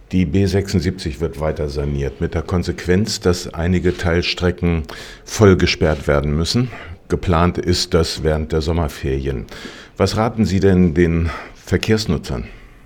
Die B76 wird weiter saniert, mit der Konsequenz, dass einige Teilstrecken voll gesperrt werden müssen. Geplant ist das während der Sommerferien. Was raten Sie denn den Verkehrsnutzern?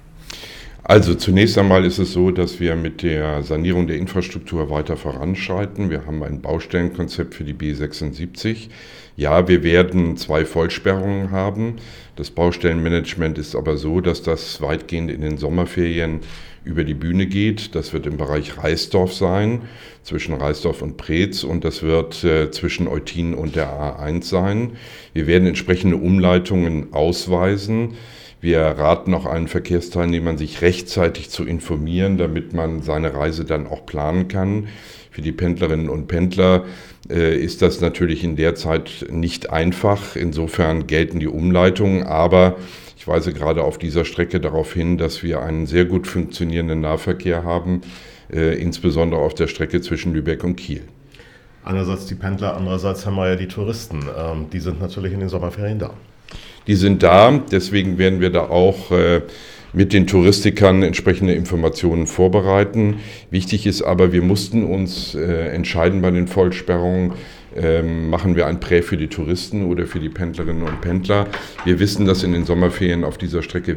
Also zunächst einmal ist es so, dass wir mit der Sanierung der Infrastruktur weiter voranschreiten. Wir haben ein Baustellenkonzept für die B76. Ja, wir werden 2 Vollsperrungen haben. Das Baustellenmanagement ist aber so, dass das weitgehend in den Sommerferien über die Bühne geht. Das wird im Bereich Reisdorf sein, zwischen Reisdorf und Preetz, und das wird zwischen Eutin und der A1 sein. Wir werden entsprechende Umleitungen ausweisen. Wir raten auch allen Verkehrsteilnehmern, sich rechtzeitig zu informieren, damit man seine Reise dann auch planen kann. Für die Pendlerinnen und Pendler ist das natürlich in der Zeit nicht einfach. Insofern gelten die Umleitungen, aber ich weise gerade auf dieser Strecke darauf hin, dass wir einen sehr gut funktionierenden Nahverkehr haben, insbesondere auf der Strecke zwischen Lübeck und Kiel. Einerseits die Pendler, andererseits haben wir ja die Touristen. Die sind natürlich in den Sommerferien da. Die sind da, deswegen werden wir da auch mit den Touristikern entsprechende Informationen vorbereiten. Wichtig ist aber, wir mussten uns entscheiden bei den Vollsperrungen, machen wir ein Prä für die Touristen oder für die Pendlerinnen und Pendler. Wir wissen, dass in den Sommerferien auf dieser Strecke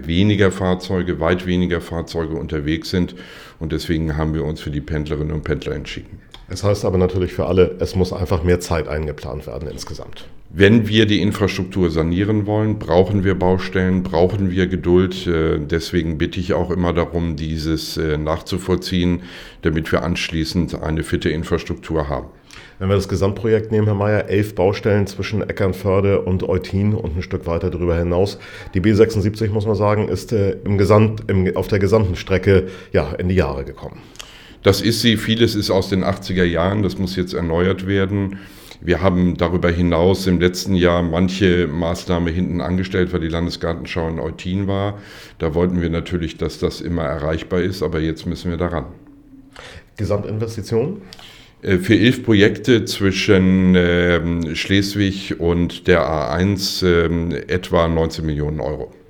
weit weniger Fahrzeuge unterwegs sind, und deswegen haben wir uns für die Pendlerinnen und Pendler entschieden. Es heißt aber natürlich für alle, es muss einfach mehr Zeit eingeplant werden insgesamt. Wenn wir die Infrastruktur sanieren wollen, brauchen wir Baustellen, brauchen wir Geduld. Deswegen bitte ich auch immer darum, dieses nachzuvollziehen, damit wir anschließend eine fitte Infrastruktur haben. Wenn wir das Gesamtprojekt nehmen, Herr Mayer, 11 Baustellen zwischen Eckernförde und Eutin und ein Stück weiter darüber hinaus. Die B76, muss man sagen, ist auf der gesamten Strecke in die Jahre gekommen. Das ist sie. Vieles ist aus den 80er Jahren. Das muss jetzt erneuert werden. Wir haben darüber hinaus im letzten Jahr manche Maßnahme hinten angestellt, weil die Landesgartenschau in Eutin war. Da wollten wir natürlich, dass das immer erreichbar ist, aber jetzt müssen wir daran. Gesamtinvestitionen? Für 11 Projekte zwischen Schleswig und der A1 etwa 19 Millionen Euro.